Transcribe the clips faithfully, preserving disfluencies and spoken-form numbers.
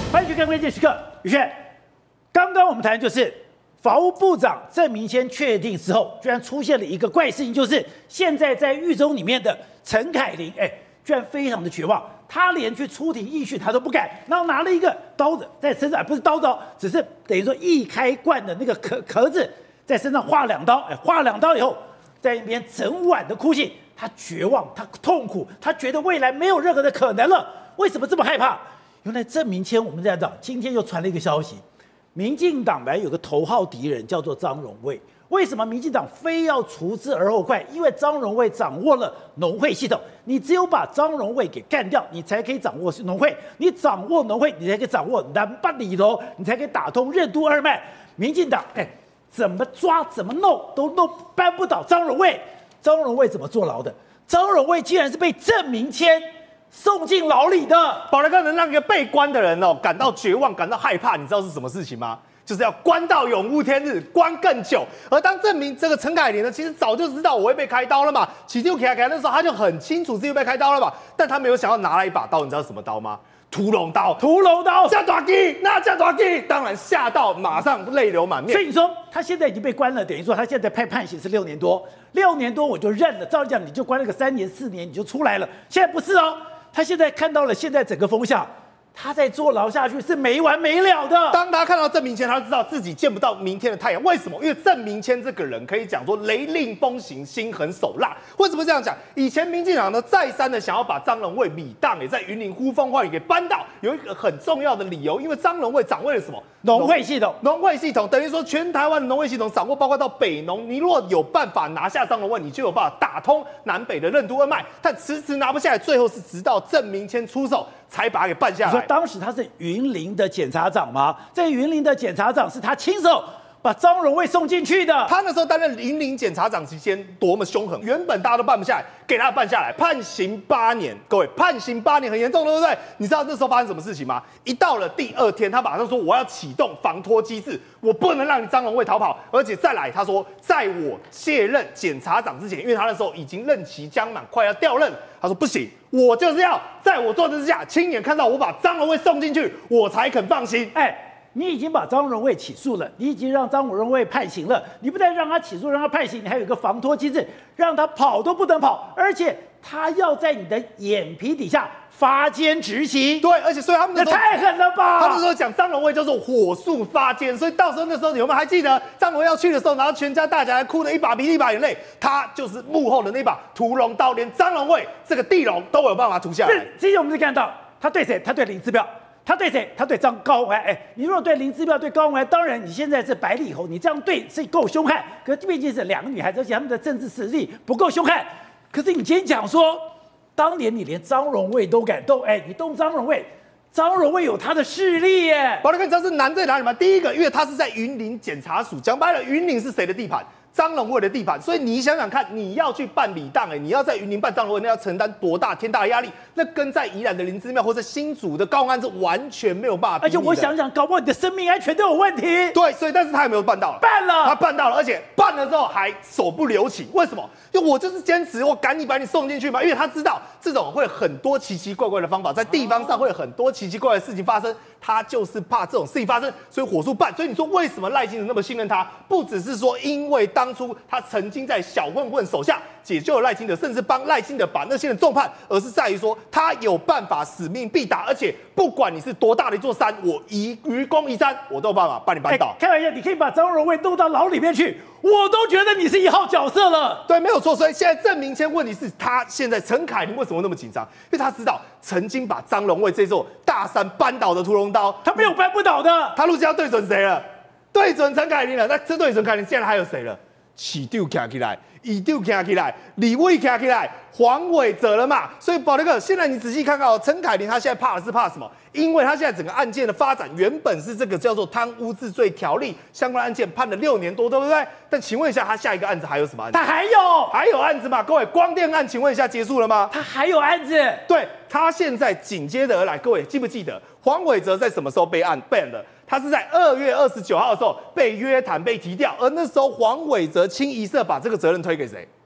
欢迎去看关键时刻。宇轩，刚刚我们谈的就是法务部长郑明谦确定之后，居然出现了一个怪事情，就是现在在狱中里面的陈凯琳，哎，居然非常的绝望，他连去出庭议讯他都不敢，然后拿了一个刀子在身上，不是刀子哦，只是等于说易开罐的那个壳壳子，在身上划两刀，哎，划两刀以后，在那边整晚的哭泣，他绝望，他痛苦，他觉得未来没有任何的可能了。为什么这么害怕？原来郑明谦，我们在讲，今天又传了一个消息，民进党来有个头号敌人叫做张荣卫。为什么民进党非要除之而后快？因为张荣卫掌握了农会系统，你只有把张荣卫给干掉，你才可以掌握农会。你掌握农会，你才可以掌握南北里头，你才可以打通任督二脉。民进党，哎，怎么抓怎么弄都弄扳不倒张荣卫。张荣卫怎么坐牢的？张荣卫竟然是被郑明谦送进牢里的。 宝来哥能让一个被关的人哦感到绝望、感到害怕，你知道是什么事情吗？就是要关到永无天日，关更久。而当证明这个陈凯琳呢，其实早就知道我会被开刀了嘛。起丢开开那时候他就很清楚自己被开刀了嘛，但他没有想要拿来一把刀，你知道什么刀吗？屠龙刀， 屠龙刀， 架大鸡，那架大鸡，当然吓到马上泪流满面。 所以你说他现在已经被关了，等于说他现在判判刑是六年多，六年多我就认了。照理讲你就关了个三年四年你就出来了，现在不是哦。他现在看到了现在整个风向，他在坐牢下去是没完没了的。 当他看到郑明谦，他就知道自己见不到明天的太阳。为什么？因为郑明谦这个人可以讲说雷厉风行、心狠手辣。为什么这样讲？以前民进党呢再三的想要把张荣卫、米当也在云林呼风唤雨给扳倒，有一个很重要的理由，因为张荣卫掌握了什么？ 农会系统， 农会系统等于说全台湾的农会系统掌握，包括到北农。你如果有办法拿下张荣卫，你就有办法打通南北的任督二脉。但迟迟拿不下来，最后是直到郑明谦出手才把他给办下来。 你说当时他是云林的检察长吗？这云林的检察长是他亲手把张荣卫送进去的。 他那时候担任云林检察长期间多么凶狠，原本大家都办不下来，给他办下来，判刑八年。各位，判刑八年很严重，对不对？你知道那时候发生什么事情吗？一到了第二天，他马上说我要启动防拖机制，我不能让你张荣卫逃跑，而且再来，他说在我卸任检察长之前，因为他那时候已经任期将满，快要调任，他说不行，我就是要在我做之下亲眼看到我把张荣卫送进去，我才肯放心。 哎。你已经把张荣卫起诉了，你已经让张荣卫判刑了。你不但让他起诉，让他判刑，你还有一个防拖机制，让他跑都不能跑，而且他要在你的眼皮底下发监执行。 对，而且所以他们那时候太狠了吧！ 他那时候讲张荣卫就是火速发监，所以到时候那时候你们还记得张荣卫要去的时候，然后全家大家还哭得一把鼻涕一把眼泪，他就是幕后的那把屠龙刀，连张荣卫这个地龙都有办法屠下来。 这些我们就看到他对谁？他对林志标。他对谁？他对张高虹安。哎，你如果对林志标、对高虹安，当然你现在是百里侯，你这样对是够凶悍。可是毕竟是两个女孩子，而且他们的政治实力不够凶悍。可是你今天讲说，当年你连张荣卫都敢动，哎，你动张荣卫，张荣卫有他的势力耶。 宝大哥，你知道是难在哪里吗？第一个，因为他是在云林检察署，讲白了，云林是谁的地盘？张荣卫的地盘，所以你想想看，你要去办理当，哎，你要在云林办张荣卫，那要承担多大天大的压力？那跟在宜兰的林姿妙或者新竹的高虹安是完全没有办法比拟的。 而且我想想，搞不好你的生命安全都有问题。 对，所以但是他有没有办到了？ 办了， 他办到了，而且办了之后还手不留情。为什么？因为我就是坚持，我赶紧把你送进去嘛。因为他知道这种会很多奇奇怪怪的方法，在地方上会有很多奇奇怪怪的事情发生。他就是怕这种事情发生，所以火速办。所以你说为什么赖清德那么信任他？不只是说因为当初他曾经在小混混手下解救了赖清德，甚至帮赖清德把那些人重判，而是在于说他有办法使命必达，而且不管你是多大的一座山，我移愚公移山，我都有办法把你扳倒。 欸、开玩笑，你可以把张荣卫弄到牢里面去，我都觉得你是一号角色了。 对，没有错。所以现在郑明谦问题是他现在陈凯琳为什么那么紧张？因为他知道曾经把张荣卫这座大山扳倒的屠龙刀， 他没有扳不倒的。 他陆家对准谁了？对准陈凯琳了。那这对准凯琳，现在还有谁了？起丢站起来，一丢站起来，李卫站起来，黄伟哲了嘛？所以宝大哥，现在你仔细看看哦，陈凯琳他现在怕的是怕什么？因为他现在整个案件的发展，原本是这个叫做贪污治罪条例相关案件判了六年多，对不对？但请问一下，他下一个案子还有什么案子？ 他还有还有案子嘛？各位，光电案，请问一下结束了吗？ 他还有案子。 对，他现在紧接着而来，各位记不记得黄伟哲在什么时候被案 ban 的？他是在二月二十九号的时候被约谈被提调，而那时候黄伟哲清一色把这个责任推给谁？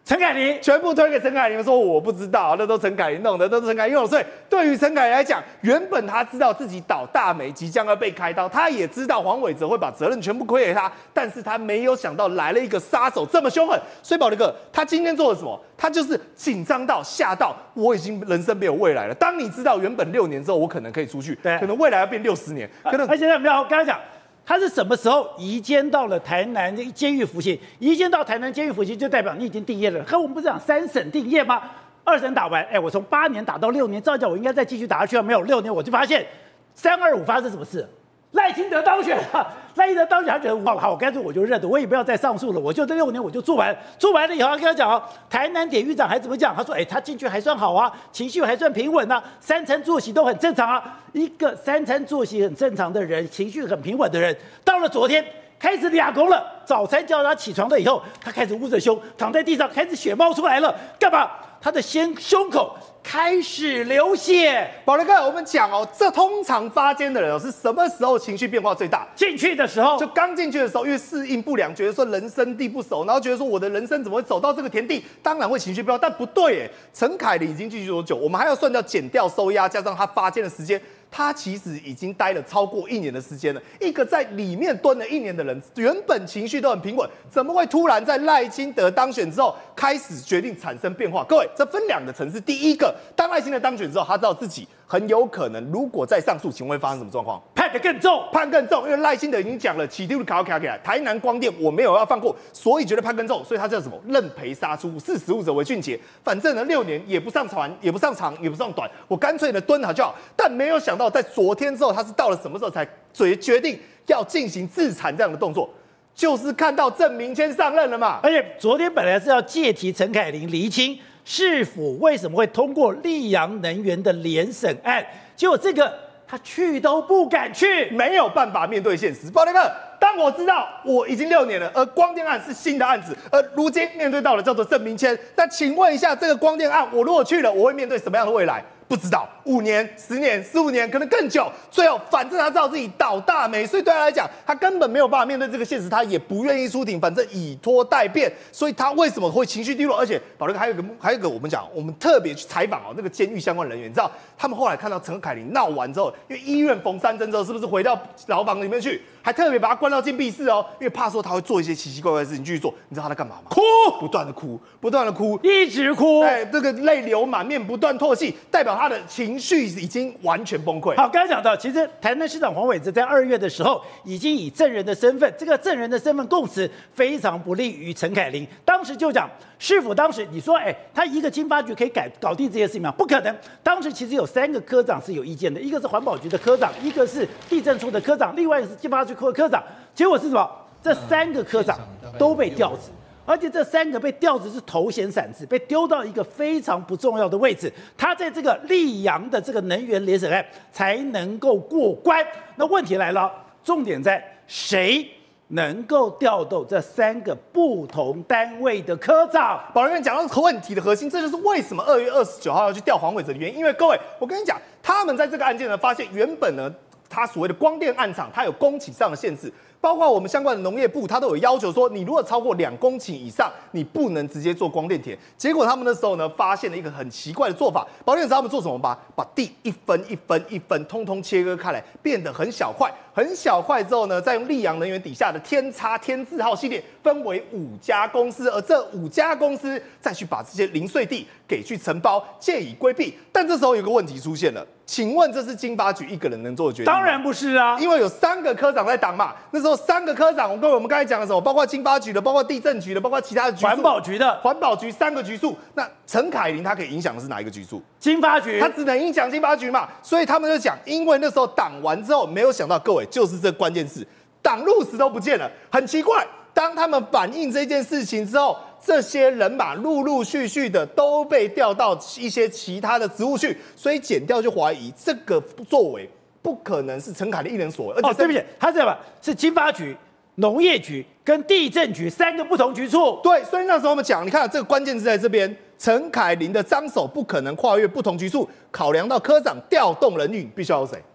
陈凯琳全部推给陈凯琳，说我不知道，那都陈凯琳弄的，都是陈凯琳用的。所以对于陈凯琳来讲，原本他知道自己倒大霉，即将要被开刀，他也知道黄伟哲会把责任全部推给他，但是他没有想到来了一个杀手这么凶狠。所以宝力哥，他今天做了什么？他就是紧张到吓到，我已经人生没有未来了。当你知道原本六年之后我可能可以出去，可能未来要变六十年，可能而且他没有，我刚才讲。他是什么时候移监到了台南监狱服刑？移监到台南监狱服刑，就代表你已经定业了。可我们不是讲三审定业吗？二审打完，哎，我从八年打到六年，照讲我应该再继续打下去啊。没有六年，我就发现三二五发生什么事？赖清德当选了，赖清德当选，他觉得哇好，干脆我就认了，我也不要再上诉了，我就这六年我就做完，做完了以后，他跟他讲哦，台南典狱长还怎么讲？他说，哎，他进去还算好啊，情绪还算平稳啊，三餐作息都很正常啊。一个三餐作息很正常的人，情绪很平稳的人，到了昨天开始俩工了，早餐叫他起床了以后，他开始捂着胸躺在地上，开始血冒出来了，干嘛？他的先胸口开始流血。 宝力哥，我们讲哦，这通常发监的人哦，是什么时候情绪变化最大？ 进去的时候， 就刚进去的时候，因为适应不良，觉得说人生地不熟，然后觉得说我的人生怎么会走到这个田地，当然会情绪变化。但不对耶，陈凯琳已经进去多久？我们还要算掉减掉收押，加上他发监的时间。他其实已经待了超过一年的时间了。一个在里面蹲了一年的人，原本情绪都很平稳，怎么会突然在赖清德当选之后开始决定产生变化？各位，这分两个层次。第一个，当赖清德当选之后，他知道自己很有可能，如果再上诉，请问会发生什么状况？ 判得更重， 判更重，因为赖清德已经讲了，起丢卡卡起来，台南光电我没有要放过，所以觉得判更重，所以他叫什么？认赔杀出，视死无者为俊杰。反正呢，六年也不上船，也不上长，也不上短，我干脆呢蹲好就好。但没有想到，在昨天之后，他是到了什么时候才决决定要进行自残这样的动作？就是看到郑明谦上任了嘛。 而且昨天本来是要借题陈凯琳厘清市府为什么会通过溧阳能源的联审案，结果这个他去都不敢去， 没有办法面对现实。宝力哥，当我知道我已经六年了，而光电案是新的案子，而如今面对到了叫做郑明谦，那请问一下，这个光电案我如果去了，我会面对什么样的未来？不知道，五年、十年、十五年，可能更久。最后，反正他知道自己倒大霉，所以对他来讲，他根本没有办法面对这个现实，他也不愿意出庭，反正以拖待变。所以他为什么会情绪低落？而且，宝力哥还有一个，还有一个，我们讲，我们特别去采访哦，那个监狱相关人员，你知道，他们后来看到陈凯琳闹完之后，因为医院缝三针之后，是不是回到牢房里面去，还特别把他关到禁闭室哦，因为怕说他会做一些奇奇怪怪的事情继续做。你知道他在干嘛吗？ 哭， 不断的哭，不断的哭， 一直哭， 哎，这个泪流满面，不断唾弃，代表他的情绪已经完全崩溃。 好，刚才讲到，其实台南市长黄伟哲在二月的时候，已经以证人的身份，这个证人的身份供词非常不利于陈凯琳。当时就讲，市府当时你说，哎，他一个经发局可以改搞定这些事情吗？不可能。当时其实有三个科长是有意见的，一个是环保局的科长，一个是地政处的科长，另外一个是经发局科科长。结果是什么？这三个科长都被调职。而且这三个被调职是头衔散职，被丢到一个非常不重要的位置。他在这个溧阳的这个能源联审案才能够过关。那问题来了，重点在谁能够调动这三个不同单位的科长？ 宝力哥讲到问题的核心，这就是为什么二月二十九号要去调黄伟哲的原因。因为各位，我跟你讲，他们在这个案件呢，发现原本呢，他所谓的光电案场，它有供给上的限制。包括我们相关的农业部，它都有要求说，你如果超过两公顷以上，你不能直接做光电田。结果他们那时候呢，发现了一个很奇怪的做法。宝力哥知道他们做什么吗？把地一分一分一分，通通切割开来，变得很小块。很小块之后呢，再用溧阳能源底下的天差天字号系列分为五家公司，而这五家公司再去把这些零碎地给去承包，借以规避。但这时候有个问题出现了。请问这是经发局一个人能做的决定吗？ 当然不是啊， 因为有三个科长在挡嘛。那时候三个科长，各位我们刚才讲的什么？包括经发局的，包括地政局的，包括其他的局数， 环保局的， 环保局三个局数。那陈凯琳他可以影响的是哪一个局数？ 经发局， 他只能影响经发局嘛。所以他们就讲，因为那时候挡完之后，没有想到各位就是这关键字，挡路石都不见了，很奇怪。当他们反映这件事情之后，这些人马陆陆续续的都被调到一些其他的职务去，所以检调就怀疑这个作为不可能是陈凯琳一人所为。而且哦，对不起，他这样吧，是经发局、农业局跟地政局三个不同局处。 对，所以那时候我们讲，你看这个关键字在这边，陈凯琳的张手不可能跨越不同局处，考量到科长调动人员必须要有谁？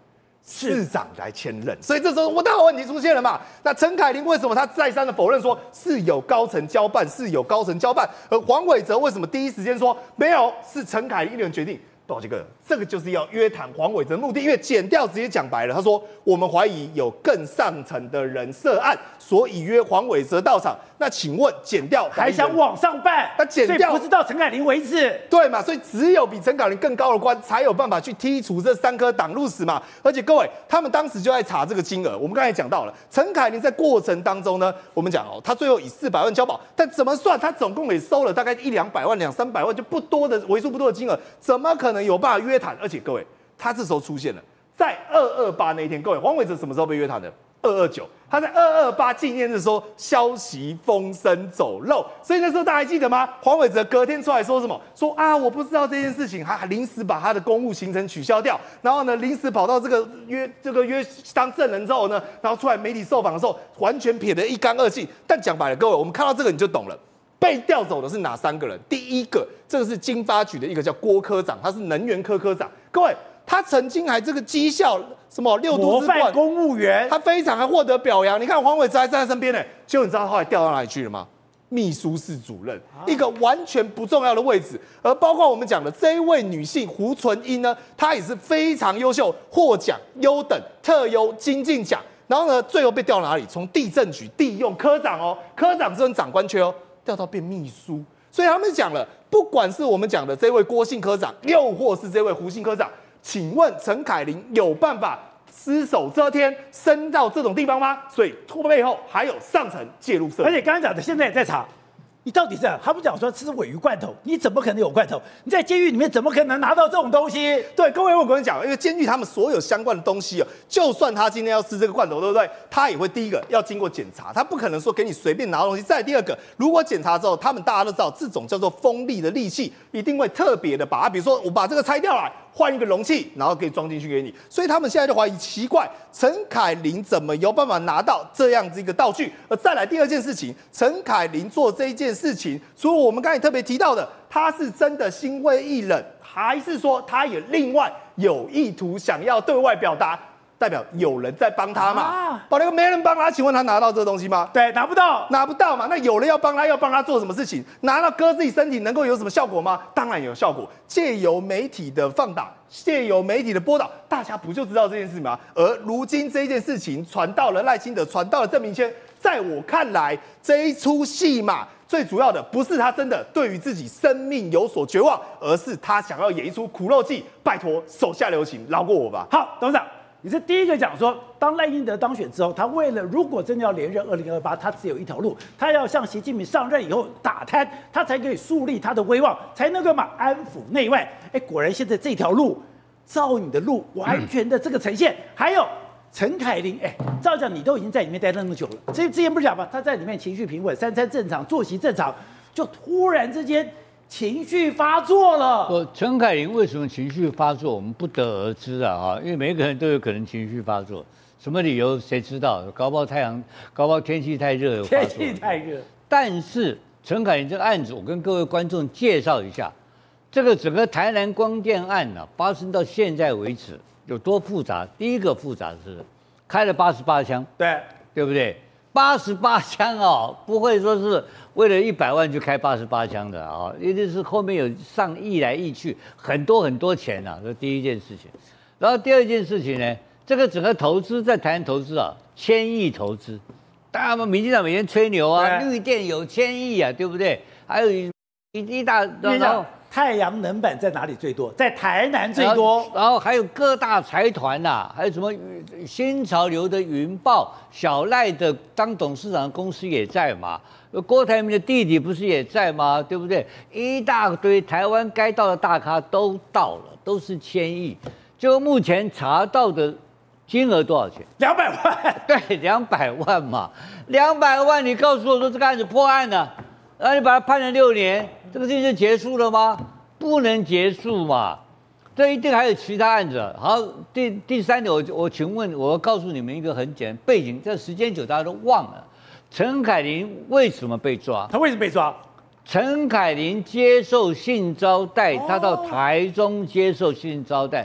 市长来签任，所以这时候我大问题出现了嘛？那陈凯琳为什么他再三的否认说是有高层交办，是有高层交办？而黄伟哲为什么第一时间说没有，是陈凯琳一人决定？不好这个，这个就是要约谈黄伟哲的目的，因为检调直接讲白了，他说我们怀疑有更上层的人涉案，所以约黄伟哲到场。那请问检调还想往上办？ 那检调不是到陈凯琳为止， 对嘛？所以只有比陈凯琳更高的官才有办法去剔除这三颗挡路石嘛。而且各位，他们当时就在查这个金额，我们刚才讲到了，陈凯琳在过程当中呢，我们讲哦，他最后以四百万交保，但怎么算，他总共也收了大概一两百万、两三百万，就不多的为数不多的金额，怎么可能有办法约谈？而且各位，他这时候出现了，在二二八那一天，各位，黄伟哲什么时候被约谈的？二二九，他在二二八纪念日的时候消息风声走漏，所以那时候大家还记得吗？黄伟哲隔天出来说什么？说啊，我不知道这件事情，他还临时把他的公务行程取消掉，然后呢，临时跑到这个约这个约当证人之后呢，然后出来媒体受访的时候，完全撇得一干二净。但讲白了，各位，我们看到这个你就懂了。被调走的是哪三个人？第一个，这个是经发局的一个叫郭科长，他是能源科科长。各位，他曾经还这个绩效什么六都之冠公务员， 他非常还获得表扬。你看黄伟哲还站在身边呢，结果你知道他后来调到哪里去了吗？秘书室主任，一个完全不重要的位置。而包括我们讲的这一位女性胡纯英呢，她也是非常优秀，获奖优等、特优、精进奖。然后呢，最后被调到哪里？从地政局地用科长哦，科长这种长官缺哦。调到变秘书，所以他们讲了，不管是我们讲的这位郭姓科长，又或是这位胡姓科长，请问陈凯琳有办法只手遮天，升到这种地方吗？所以背后还有上层介入涉及， 而且刚刚讲的，现在也在查。你到底是？他不讲说吃鲔鱼罐头，你怎么可能有罐头？你在监狱里面怎么可能拿到这种东西？ 对，各位我跟你讲，因为监狱他们所有相关的东西哦，就算他今天要吃这个罐头，对不对？他也会第一个要经过检查，他不可能说给你随便拿到东西。再第二个，如果检查之后，他们大家都知道，这种叫做锋利的利器，一定会特别的把它，比如说我把这个拆掉来。换一个容器，然后可以装进去给你，所以他们现在就怀疑奇怪，陈凯琳怎么有办法拿到这样子一个道具？而再来第二件事情，陈凯琳做这一件事情，除了我们刚才特别提到的，他是真的心灰意冷，还是说他也另外有意图想要对外表达？代表有人在帮他嘛？啊，把那个没人帮他，请问他拿到这个东西吗？ 对，拿不到， 拿不到嘛。那有人要帮他，要帮他做什么事情？拿到割自己身体能够有什么效果吗？当然有效果。借由媒体的放大，借由媒体的播导，大家不就知道这件事吗？而如今这件事情传到了赖清德，传到了郑明谦，在我看来，这一出戏码最主要的不是他真的对于自己生命有所绝望，而是他想要演一出苦肉计。拜托，手下留情，饶过我吧。 好，董事长。你是第一个讲说，当赖清德当选之后，他为了如果真的要连任二零二八，他只有一条路，他要向习近平上任以后打贪，他才可以树立他的威望，才能够嘛安抚内外。哎，果然现在这条路，照你的路完全的这个呈现。嗯、还有陈凯琳，哎，照讲你都已经在里面待那么久了，之之前不是讲吗？他在里面情绪平稳，三餐正常，作息正常，就突然之间。情绪发作了。 我陈凯琳为什么情绪发作，我们不得而知啊！哈，因为每个人都有可能情绪发作，什么理由谁知道？搞不好太阳，搞不好天气太热， 天气太热。 但是陈凯琳这个案子，我跟各位观众介绍一下，这个整个台南光电案呢、啊，发生到现在为止有多复杂？第一个复杂是开了八十八枪， 对， 对不对？八十八枪哦，不会说是为了一百万就开八十八枪的啊，一定是后面有上亿来亿去，很多很多钱啊，这第一件事情。然后第二件事情呢，这个整个投资在台湾投资啊，千亿投资，当然嘛，民进党每天吹牛啊，绿电有千亿啊，对不对？还有一一大然后。 太阳能板在哪里最多？在台南最多。 然后，然后还有各大财团呐、啊，还有什么新潮流的云豹、小赖的当董事长的公司也在嘛？郭台铭的弟弟不是也在吗？对不对？一大堆台湾该到的大咖都到了，都是千亿。就目前查到的金额多少钱？ 两百万。 对，两百万嘛，两百万，你告诉我说这个案子破案了。然后你把他判了六年，这个事情就结束了吗？不能结束嘛，这一定还有其他案子。好，第第三点，我我请问，我要告诉你们一个很简单背景，这时间久大家都忘了。陈凯琳为什么被抓？ 他为什么被抓？ 陈凯琳接受性招待，他到台中接受性招待，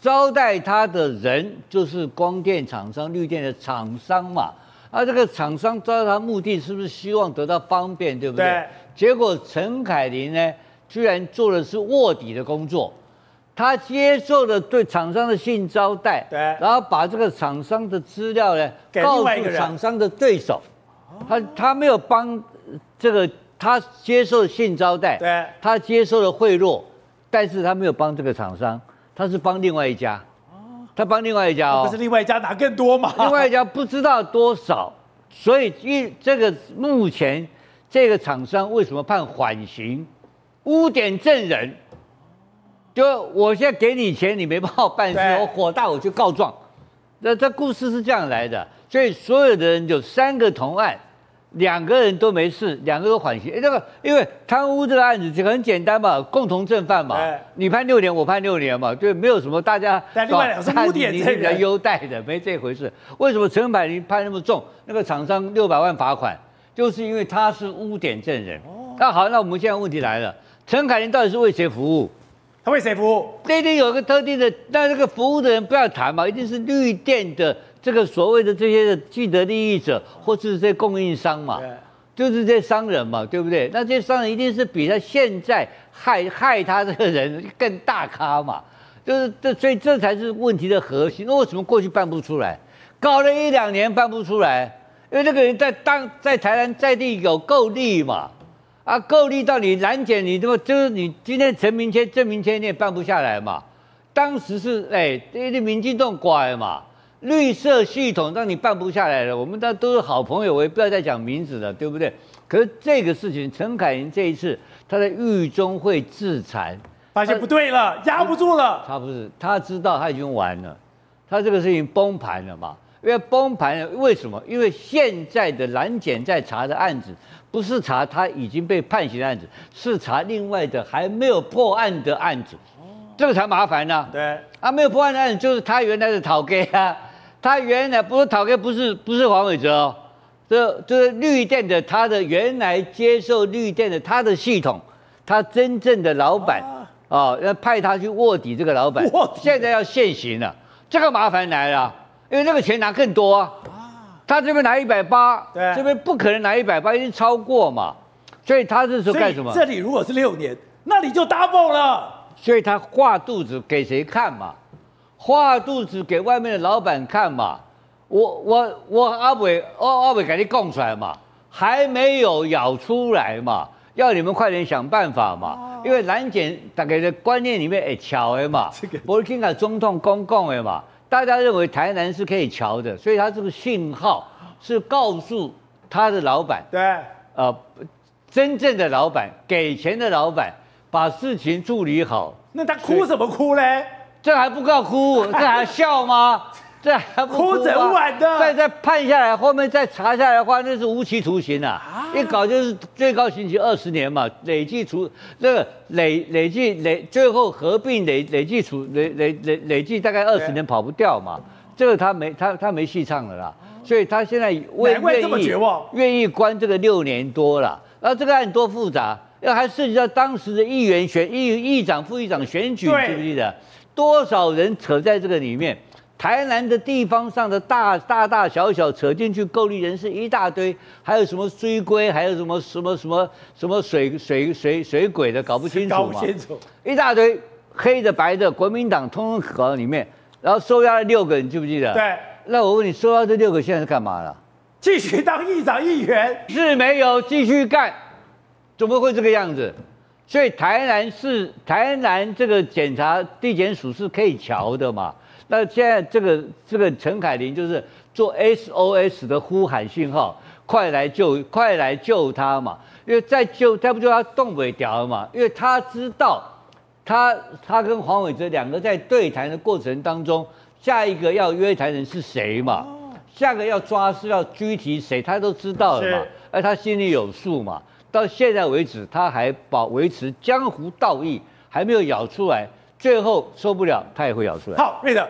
招待他的人就是光电厂商、绿电的厂商嘛。啊，这个厂商招待他目的是不是希望得到方便，对不对？ 对。 结果陈凯琳呢，居然做的是卧底的工作。他接受了对厂商的性招待， 对， 然后把这个厂商的资料呢告诉厂商的对手，他他没有帮这个他接受性招待， 对， 他接受了贿赂，但是他没有帮这个厂商，他是帮另外一家，他帮另外一家哦， 不是另外一家拿更多吗？ 另外一家不知道多少，所以一这个目前这个厂商为什么判缓刑？污点证人。就我现在给你钱，你没帮我办事，我火大我去告状。那这故事是这样来的，所以所有的人有三个同案，两个人都没事，两个都缓刑。哎，这个因为贪污这个案子这个很简单嘛，共同正犯嘛，你判六年，我判六年嘛，对，没有什么大家。 但另外两个是污点证人， 优待的，没这回事。为什么陈凯琳判那么重？那个厂商六百万罚款，就是因为他是污点证人。那好，那我们现在问题来了，陈凯琳到底是为谁服务？ 他为谁服务？ 这一定有一个特定的，那这个服务的人不要谈嘛，一定是绿电的这个所谓的这些的既得利益者，或是这些供应商嘛，就是这些商人嘛，对不对？那这些商人一定是比他现在害害他这个人更大咖嘛，就是这，所以这才是问题的核心。那为什么过去办不出来，搞了一两年办不出来？因为这个人在当在台南在地有够力嘛。啊，够力到你拦检，你这么就是你今天陈明谦、郑明谦你也办不下来嘛？当时是哎，这民进党乖嘛，绿色系统让你办不下来了。我们大家都是好朋友，我也不要再讲名字了，对不对？可是这个事情，陈凯琳这一次他在狱中会自残， 发现不对了，压不住了。 他不是，他知道他已经完了，他这个事情崩盘了嘛？因为崩盘了，为什么？因为现在的蓝检在查的案子。不是查他已经被判刑的案子，是查另外的还没有破案的案子，这个才麻烦呢、啊。 对， 啊，没有破案的案子就是他原来的讨给啊，他原来不是讨给，不是不是黄伟哲哦，这这是绿电的，他的原来接受绿电的他的系统，他真正的老板哦，要派他去卧底这个老板，现在要现行了，这个麻烦来了，因为那个钱拿更多啊。他这边拿一百八，这边不可能拿一百八，一定超过嘛，所以他这时候干什么？ 这里如果是六年，那你就 double 了。 所以他画肚子给谁看嘛？画肚子给外面的老板看嘛？我我我阿伟，我阿伟给你供出来嘛，还没有咬出来嘛，要你们快点想办法嘛，因为蓝检大概的观念里面会巧的嘛，不是听到总统公共的嘛。大家认为台南是可以瞧的，所以他这个信号是告诉他的老板， 对， 呃，真正的老板，给钱的老板，把事情处理好。 那他哭什么哭嘞？ 这还不够哭，这还笑吗？这还不哭整晚的。 再再判下来，后面再查下来的话，那是无期徒刑啊！啊一搞就是最高刑期二十年嘛，累计除这个累累计累，最后合并累累计除累累累累计大概二十年跑不掉嘛。这个他没他他没戏唱了啦，所以他现在为愿意愿意关这个六年多了。然后这个案多复杂，要还涉及到当时的议员选议议长、副议长选举，记不记得？多少人扯在这个里面？台南的地方上的大大大小小扯进去，够力人士一大堆，还有什么追龟，还有什么什么什么什么水水水水鬼的，搞不清楚嘛， 搞不清楚， 一大堆黑的白的，国民党通通搞到里面，然后收押了六个，你记不记得？ 对。 那我问你，收押这六个现在是干嘛了？ 继续当议长议员？ 是没有继续干，怎么会这个样子？所以台南是台南这个检察地检署是可以瞧的嘛？那现在这个这个陈凯琳就是做 S O S 的呼喊信号，快来救，快来救他嘛！因为再救再不救他动不了嘛，因为他知道他他跟黄伟哲两个在对谈的过程当中，下一个要约谈人是谁嘛？下个要抓是要拘提谁，他都知道了嘛，而他心里有数嘛。到现在为止，他还保维持江湖道义，还没有咬出来。最后受不了，他也会咬出来。 好，瑞德，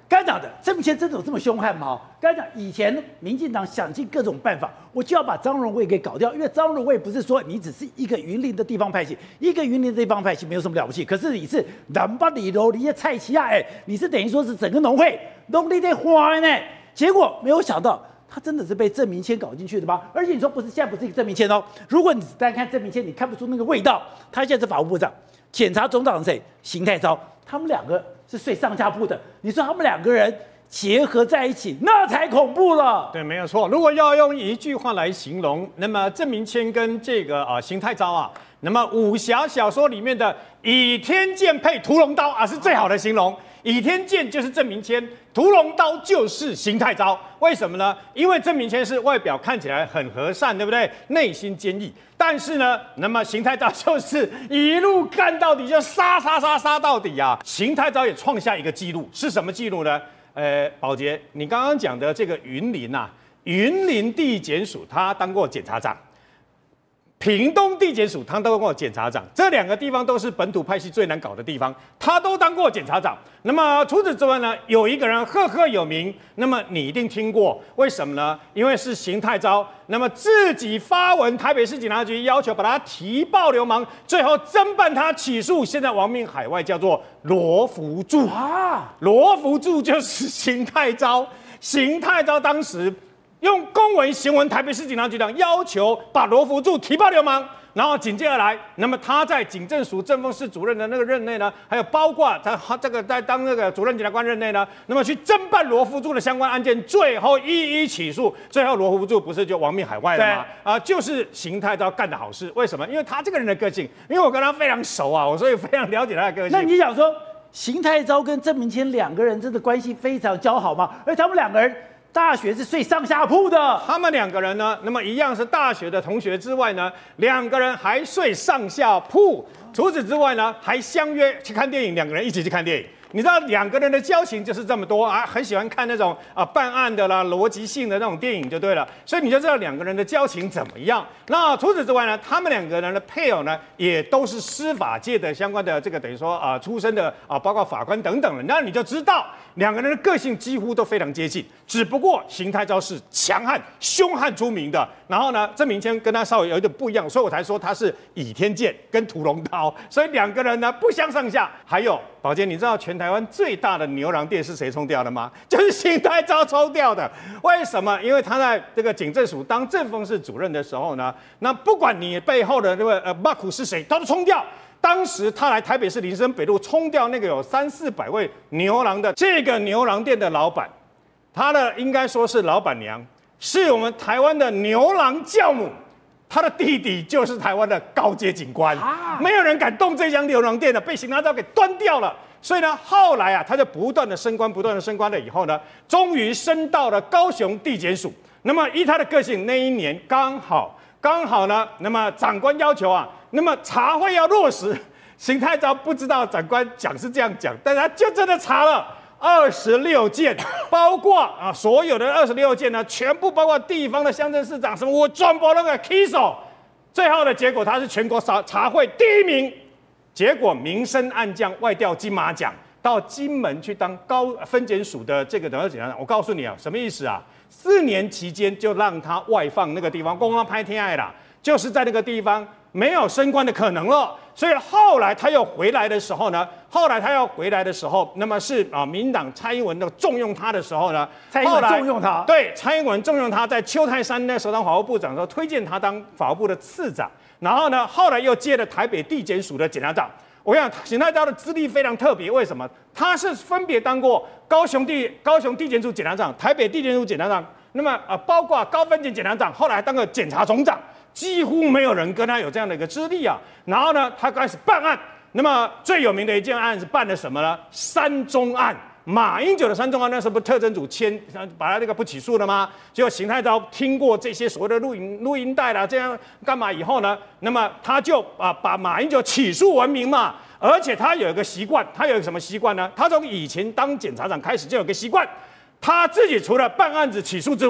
刚讲的郑明谦真的有这么凶悍吗？刚讲以前民进党想尽各种办法，我就要把张荣卫给搞掉，因为张荣卫不是说你只是一个云林的地方派系，一个云林的地方派系没有什么了不起，可是你是南北里头你的蔡奇亚，哎，你是等于说是整个农会农力在花呢，结果没有想到。他真的是被郑明谦搞进去的吗？而且你说不是，现在不是一个郑明谦哦。如果你只单看郑明谦，你看不出那个味道。他现在是法务部长，检察总长是谁？邢太昭，他们两个是睡上下铺的。你说他们两个人结合在一起，那才恐怖了。 对，没有错。如果要用一句话来形容，那么郑明谦跟这个啊邢太昭啊，那么武侠小说里面的倚天剑配屠龙刀啊，是最好的形容。倚天剑就是郑明谦，屠龙刀就是邢太昭。为什么呢？因为郑明谦是外表看起来很和善，对不对？内心坚毅。但是呢，那么邢太昭就是一路干到底，就杀杀杀杀到底啊！邢太昭也创下一个记录，是什么记录呢？呃，宝杰，你刚刚讲的这个云林啊，云林地检署他当过检察长。屏东地检署他当过检察长，这两个地方都是本土派系最难搞的地方，他都当过检察长。那么除此之外呢，有一个人赫赫有名，那么你一定听过，为什么呢？因为是邢太昭，那么自己发文，台北市警察局要求把他提报流氓，最后侦办他起诉，现在亡命海外，叫做罗福柱啊，罗福柱就是邢太昭，邢太昭当时。用公文行文台北市警察局长要求把罗福柱提报流氓，然后紧接而来，那么他在警政署政风室主任的那个任内呢，还有包括他他这个在当那个主任检察官任内呢，那么去侦办罗福柱的相关案件，最后一一起诉，最后罗福柱不是就亡命海外了吗？啊，就是邢太昭干的好事。为什么？因为他这个人的个性，因为我跟他非常熟啊，我所以非常了解他的个性。 那你想说邢太昭跟郑明谦两个人真的关系非常交好吗？而他们两个人。大学是睡上下铺的， 他们两个人呢，那么一样是大学的同学之外呢，两个人还睡上下铺。除此之外呢，还相约去看电影，两个人一起去看电影。你知道两个人的交情就是这么多啊，很喜欢看那种啊办案的啦、逻辑性的那种电影就对了，所以你就知道两个人的交情怎么样。那除此之外呢，他们两个人的配偶呢，也都是司法界的相关的这个等于说啊出身的啊，包括法官等等的，那你就知道两个人的个性几乎都非常接近，只不过邢太昭是强悍、凶悍出名的，然后呢，郑明谦跟他稍微有一点不一样，所以我才说他是倚天剑跟屠龙刀，所以两个人呢不相上下。还有宝杰，你知道全台湾最大的牛郎店是谁冲掉的吗？就是邢太昭冲掉的。为什么？因为他在这个警政署当政风室主任的时候呢，那不管你背后的那个呃马苦是谁，他都冲掉。当时他来台北市林森北路冲掉那个有三四百位牛郎的这个牛郎店的老板，他的应该说是老板娘，是我们台湾的牛郎教母。他的弟弟就是台湾的高阶警官，没有人敢动这家牛郎店的，被邢太昭给端掉了。所以呢，后来啊，他就不断的升官，不断的升官了以后呢，终于升到了高雄地检署。那么依他的个性，那一年刚好刚好呢，那么长官要求啊，那么查会要落实。邢太昭不知道长官讲是这样讲，但是他就真的查了。二十六件，包括啊所有的二十六件呢，全部包括地方的乡镇市长什么，我全部那个起手。最后的结果，他是全国查查会第一名。结果明升暗降，外调金马奖，到金门去当高分检署的这个等于检察长。我告诉你啊，什么意思啊？四年期间就让他外放那个地方，公安拍天爱啦，就是在那个地方没有升官的可能了。所以后来他又回来的时候呢，后来他要回来的时候，那么是啊，民党蔡英文的重用他的时候呢， 蔡英文重用他， 对，蔡英文重用他，在邱泰山那时候当法务部长的时候，推荐他当法务部的次长，然后呢，后来又接了台北地检署的检察长。我想邢太昭的资历非常特别，为什么？他是分别当过高雄地高雄地检署检察长、台北地检署检察长，那么呃，包括高分检检察长，后来当个检察总长。几乎没有人跟他有这样的一个资历啊。然后呢，他开始办案。那么最有名的一件案是办的什么呢？三中案。马英九的三中案，那时候不特侦组签把他那个不起诉了吗？结果邢太昭听过这些所谓的录音录音带啦，这样干嘛以后呢？那么他就啊把马英九起诉闻名嘛。而且他有一个习惯，他有一个什么习惯呢？他从以前当检察长开始就有个习惯，他自己除了办案子起诉之外，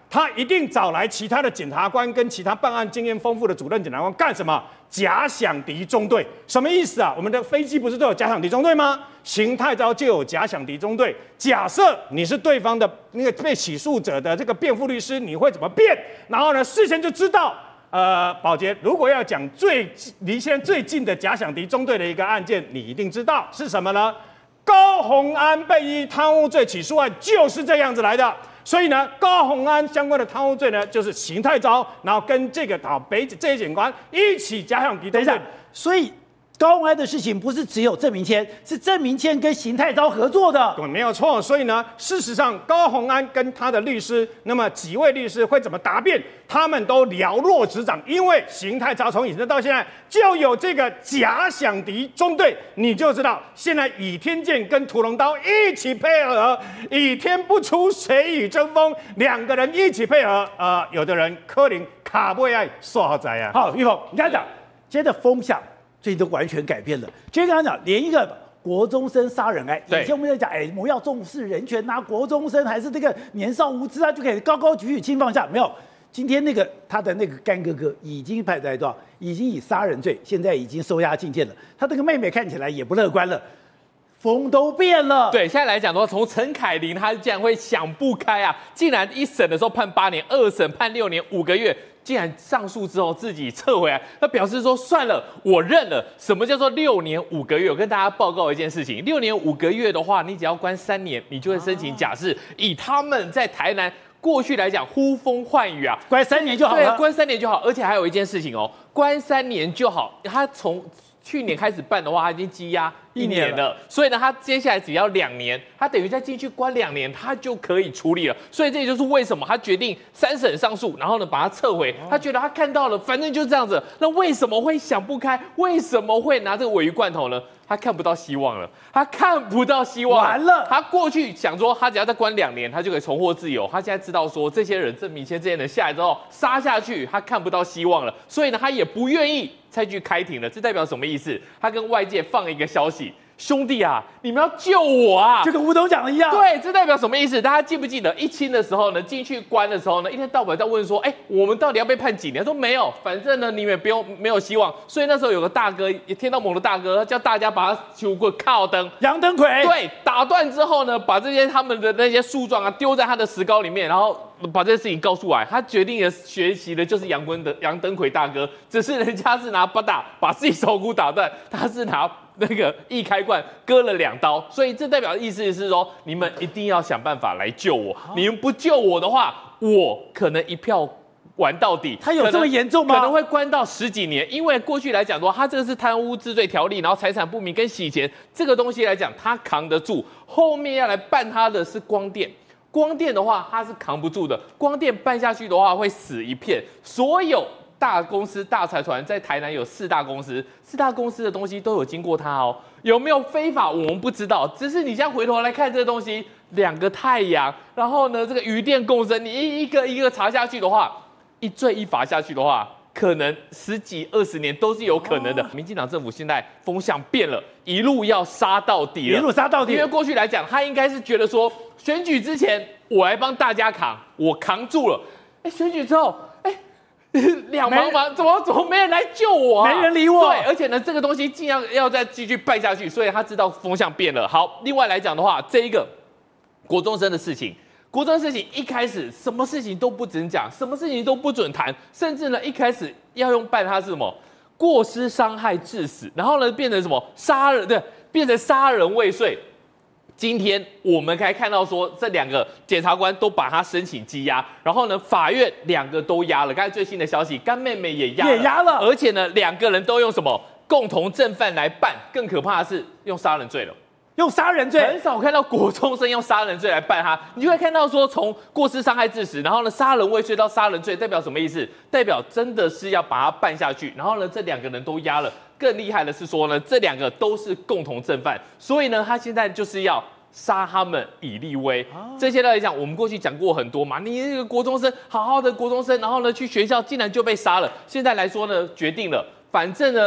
他一定找来其他的检察官跟其他办案经验丰富的主任检察官干什么？假想敌中队什么意思啊？我们的飞机不是都有假想敌中队吗？邢太昭就有假想敌中队。假设你是对方的那个被起诉者的这个辩护律师，你会怎么辩？然后呢，事先就知道。呃，宝杰，如果要讲最离现在最近的假想敌中队的一个案件，你一定知道是什么呢？高虹安被以贪污罪起诉案就是这样子来的。所以呢，高虹安相关的贪污罪呢，就是邢太昭，然后跟这个好北这些检官一起假想敌中队。 等一下，所以高虹安的事情不是只有郑明谦，是郑明谦跟邢太昭合作的。 对，没有错。所以呢，事实上高虹安跟他的律师，那么几位律师会怎么答辩，他们都了若指掌，因为邢太昭从以前到现在就有这个假想敌中队，你就知道现在倚天剑跟屠龙刀一起配合，倚天不出谁与争锋，两个人一起配合，呃，有的人柯林卡不爱说好仔啊。 好，玉凤，你看讲，今天的风向最近都完全改变了。今天刚刚讲，连一个国中生杀人案，以前我们在讲，哎，我们要重视人权呐、啊，国中生还是这个年少无知啊，就可以高高举起轻放下，没有。今天那个他的那个干哥哥已经判在多少？已经以杀人罪，现在已经收押禁见了。他这个妹妹看起来也不乐观了，风都变了。 对，现在来讲的话，从陈凯琳他竟然会想不开啊，竟然一审的时候判八年，二审判六年五个月。竟然上诉之后自己撤回来，他表示说算了，我认了。什么叫做六年五个月？我跟大家报告一件事情，六年五个月的话，你只要关三年，你就会申请假释。以他们在台南过去来讲，呼风唤雨啊， 关三年就好了。 对，关三年就好。而且还有一件事情哦，关三年就好，他从去年开始办的话，他已经积压一年了，所以呢，他接下来只要两年，他等于再进去关两年，他就可以处理了。所以这也就是为什么他决定三审上诉，然后呢把它撤回。他觉得他看到了，反正就这样子。那为什么会想不开？为什么会拿这个鲔鱼罐头呢？他看不到希望了，他看不到希望完了。 他过去想说，他只要再关两年，他就可以重获自由。他现在知道说，这些人郑明谦这些人下来之后杀下去，他看不到希望了，所以呢，他也不愿意再去开庭了。这代表什么意思？他跟外界放一个消息。兄弟啊，你们要救我啊！ 就跟吴董讲的一样。 对，这代表什么意思？大家记不记得一清的时候呢，进去关的时候呢，一天到晚在问说，哎，我们到底要被判几年？他说没有，反正呢，你们也不用没有希望。所以那时候有个大哥，也天道盟的大哥，他叫大家把他求过靠灯， 杨登魁。 对，打断之后呢，把这些他们的那些诉状啊丢在他的石膏里面，然后把这件事情告诉来。他决定的学习的就是杨坤的杨登魁大哥，只是人家是拿八大把自己手骨打断，他是拿那个一开罐割了两刀，所以这代表的意思是说，你们一定要想办法来救我。你们不救我的话，我可能一票玩到底。 他有这么严重吗？ 可能会关到十几年，因为过去来讲的话，他这个是贪污治罪条例，然后财产不明跟洗钱这个东西来讲，他扛得住。后面要来办他的是光电。光电的话，它是扛不住的。光电办下去的话，会死一片。所有大公司、大财团在台南有四大公司，四大公司的东西都有经过它哦。有没有非法，我们不知道。只是你现在回头来看这个东西，两个太阳，然后呢，这个余电共生，你一一个一个查下去的话，一罪一罚下去的话，可能十几二十年都是有可能的。民进党政府现在风向变了，一路要杀到底了， 一路杀到底。 因为过去来讲，他应该是觉得说，选举之前我来帮大家扛，我扛住了。哎，选举之后，哎，两茫茫，怎么怎么没人来救我啊？ 没人理我。 对，而且呢，这个东西尽量要再继续办下去，所以他知道风向变了。好，另外来讲的话，这一个国中生的事情。国中事情一开始什么事情都不准讲，什么事情都不准谈，甚至呢一开始要用办他是什么过失伤害致死，然后呢变成什么杀人，对，变成杀人未遂。今天我们可以看到说，这两个检察官都把他申请羁押，然后呢法院两个都押了。刚才最新的消息，干妹妹也押了， 也押了， 而且呢两个人都用什么共同正犯来办，更可怕的是用杀人罪了。 用杀人罪， 很少看到国中生用杀人罪来办他，你就会看到说，从过失伤害致死，然后呢杀人未遂到杀人罪，代表什么意思？代表真的是要把他办下去，然后呢这两个人都押了。更厉害的是说呢，这两个都是共同正犯，所以呢他现在就是要杀他们以立威。这些来讲，我们过去讲过很多嘛，你一个国中生，好好的国中生，然后呢去学校竟然就被杀了。现在来说呢，决定了，反正呢。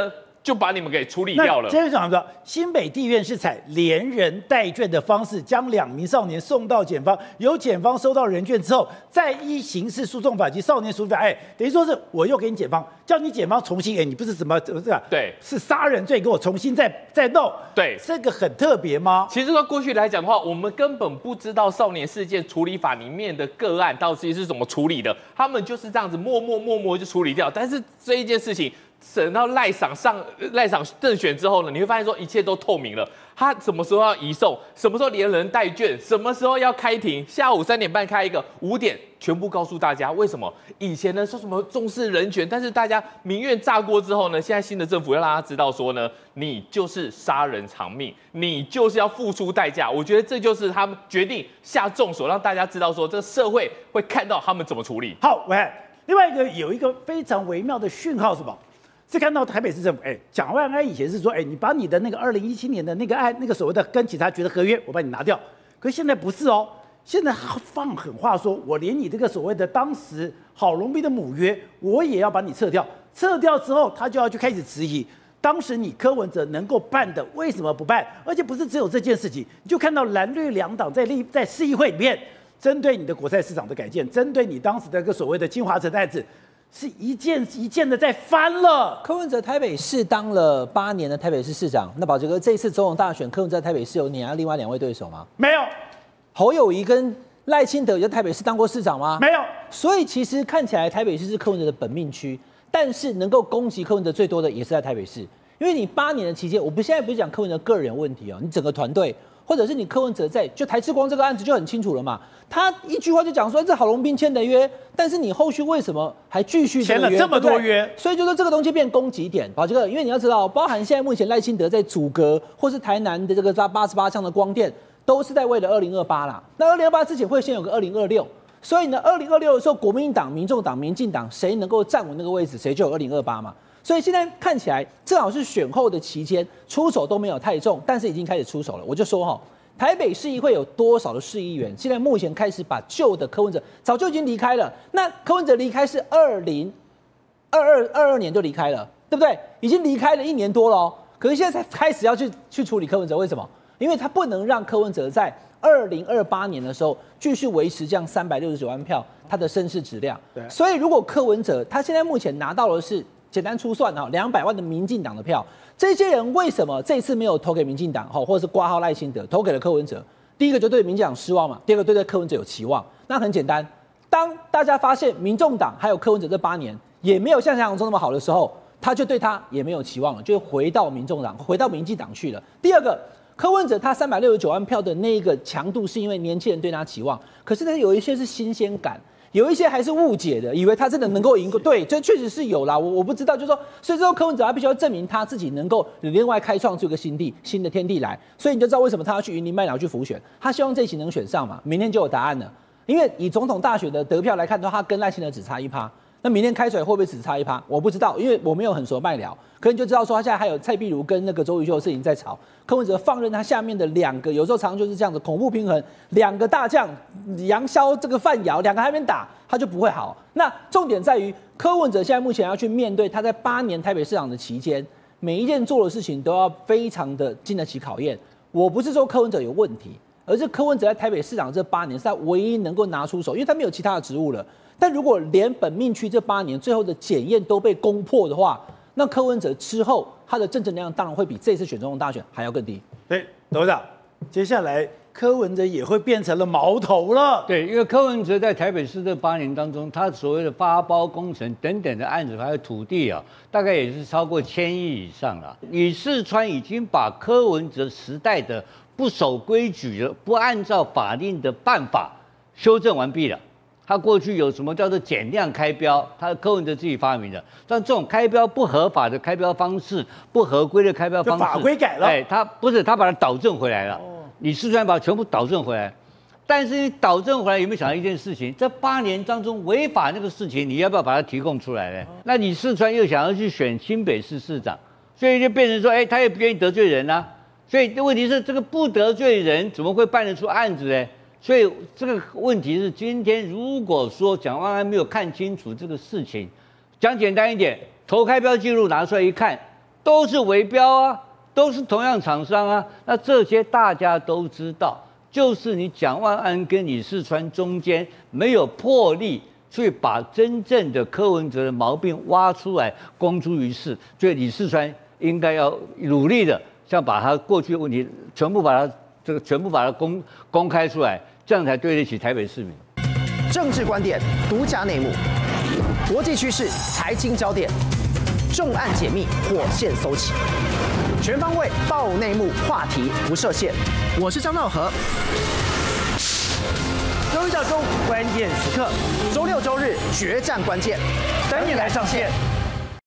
就把你们给处理掉了。 接着讲说，新北地院是采连人带卷的方式，将两名少年送到检方，由检方收到人卷之后，再依刑事诉讼法及少年诉讼法，哎，等于说是我又给你检方，叫你检方重新，哎，你不是什么这个对， 是杀人罪，给我重新再再弄， 对， 这个很特别吗？ 其实，在过去来讲的话，我们根本不知道少年事件处理法里面的个案到底是怎么处理的，他们就是这样子默默默默就处理掉。但是这一件事情，等到赖赏上赖赏正选之后呢，你会发现说一切都透明了。他什么时候要移送，什么时候连人带卷，什么时候要开庭，下午三点半开一个，五点全部告诉大家。为什么？以前呢说什么重视人权，但是大家民怨炸锅之后呢，现在新的政府要让他知道说呢，你就是杀人偿命，你就是要付出代价。我觉得这就是他们决定下重手，让大家知道说这个社会会看到他们怎么处理。 好，喂，另外一个有一个非常微妙的讯号是什么？是看到台北市政府，哎，蒋万安以前是说，哎，你把你的那个二零一七年的那个案，那个所谓的跟警察局的合约，我把你拿掉。可是现在不是哦，现在放狠话说，我连你这个所谓的当时郝龙斌的母约，我也要把你撤掉。撤掉之后，他就要去开始质疑，当时你柯文哲能够办的，为什么不办？而且不是只有这件事情，你就看到蓝绿两党在立在市议会里面，针对你的果菜市场的改建，针对你当时的一个所谓的金华城案子。是一件一件的在翻了。 柯文哲台北市当了八年的台北市市长，那宝杰哥这一次总统大选，柯文哲在台北市有碾压另外两位对手吗？ 没有。 侯友宜跟赖清德有在台北市当过市长吗？ 没有。 所以其实看起来台北市是柯文哲的本命区，但是能够攻击柯文哲最多的也是在台北市，因为你八年的期间，我不现在不是讲柯文哲个人问题哦，你整个团队。或者是你柯文哲在就台之光这个案子就很清楚了嘛，他一句话就讲说这郝龙斌签的约，但是你后续为什么还继续签了这么多约？ 所以就说这个东西变攻击点，宝杰哥，因为你要知道，包含现在目前赖清德在阻隔或是台南的这个八十八枪的光电，都是在为了二零二八啦。那二零二八之前会先有个二零二六，所以呢，二零二六的时候，国民党、民众党、民进党谁能够站稳那个位置，谁就有二零二八嘛。所以现在看起来，正好是选后的期间，出手都没有太重，但是已经开始出手了。我就说哈。台北市议会有多少的市议员？现在目前开始把旧的柯文哲早就已经离开了。那柯文哲离开是二零二二二二年就离开了，对不对？已经离开了一年多了哦。可是现在才开始要去去处理柯文哲，为什么？因为他不能让柯文哲在二零二八年的时候继续维持这样三百六十九万票他的声势质量。对。所以如果柯文哲他现在目前拿到的是简单粗算哈两百万的民进党的票。这些人为什么这一次没有投给民进党，或者是挂号赖清德，投给了柯文哲？第一个就对民进党失望嘛，第二个对对柯文哲有期望。那很简单，当大家发现民众党还有柯文哲这八年也没有像想象中那么好的时候，他就对他也没有期望了，就回到民众党、回到民进党去了。第二个，柯文哲他三百六十九万票的那个强度，是因为年轻人对他期望，可是呢，有一些是新鲜感。有一些还是误解的，以为他真的能够赢过。对，这确实是有啦。我我不知道，就是说，所以之后柯文哲他必须要证明他自己能够另外开创出一个新地、新的天地来。所以你就知道为什么他要去云林麦寮去辅选，他希望这一期能选上嘛，明天就有答案了。因为以总统大选的得票来看的话，他跟赖清德只差一趴。那明天开出来会不会只差一趴？我不知道，因为我没有很熟麦寮，可你就知道说他现在还有蔡壁如跟那个周瑜修的事情在吵。柯文哲放任他下面的两个，有时候常常就是这样子恐怖平衡，两个大将杨逍这个范瑶，两个还没打，他就不会好。那重点在于柯文哲现在目前要去面对他在八年台北市长的期间，每一件做的事情都要非常的经得起考验。我不是说柯文哲有问题，而是柯文哲在台北市长这八年是他唯一能够拿出手，因为他没有其他的职务了。但如果连本命区这八年最后的检验都被攻破的话，那柯文哲之后他的政治能量当然会比这次选总统大选还要更低。 对，董事长，接下来柯文哲也会变成了矛头了。 对，因为柯文哲在台北市这八年当中，他所谓的发包工程等等的案子，还有土地啊，大概也是超过千亿以上了。李四川已经把柯文哲时代的不守规矩的、不按照法令的办法修正完毕了。他过去有什么叫做减量开标，他柯文哲自己发明的，但这种开标不合法的开标方式、不合规的开标方式， 法规改了， 哎，他不是他把它导正回来了。哦，李四川把它全部导正回来，但是你导正回来有没有想到一件事情？这八年当中违法那个事情，你要不要把它提供出来呢？哦，那李四川又想要去选新北市市长，所以就变成说，哎，他也不愿意得罪人啊。所以问题是，这个不得罪人怎么会办得出案子呢？所以这个问题是，今天如果说蒋万安没有看清楚这个事情，讲简单一点，投开标记录拿出来一看， 都是围标啊，都是同样厂商啊。那这些大家都知道，就是你蒋万安跟李四川中间没有魄力去把真正的柯文哲的毛病挖出来，公诸于世。所以李四川应该要努力的，像把他过去的问题全部把它这个全部把它公公开出来，这样才对得起台北市民。 政治观点、独家内幕、国际趋势、财经焦点，重案解密，火线搜起，全方位爆内幕，话题不设限。我是张道和。周一到周五关键时刻，周六周日决战关键，等你来上线。